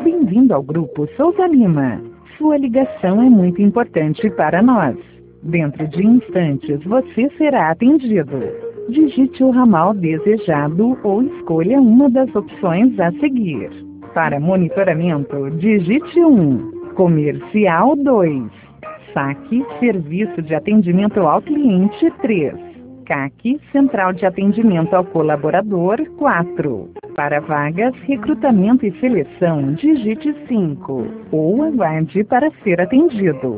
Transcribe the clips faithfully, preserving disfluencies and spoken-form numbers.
Bem-vindo ao Grupo Souza Lima. Sua ligação é muito importante para nós. Dentro de instantes você será atendido. Digite o ramal desejado ou escolha uma das opções a seguir. Para monitoramento, digite um. Comercial dois. Saque, Serviço de Atendimento ao Cliente três. C A C, Central de Atendimento ao Colaborador quatro. Para vagas, recrutamento e seleção, digite cinco. Ou aguarde para ser atendido.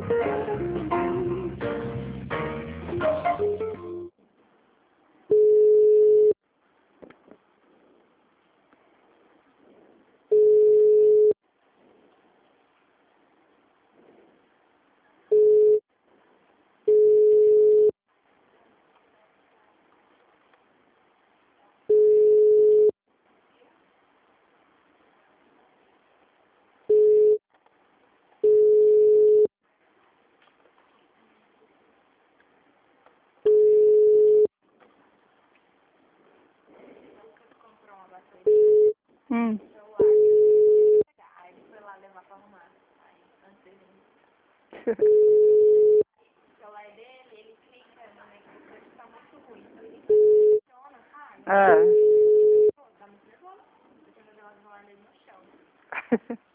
Hum. Ah.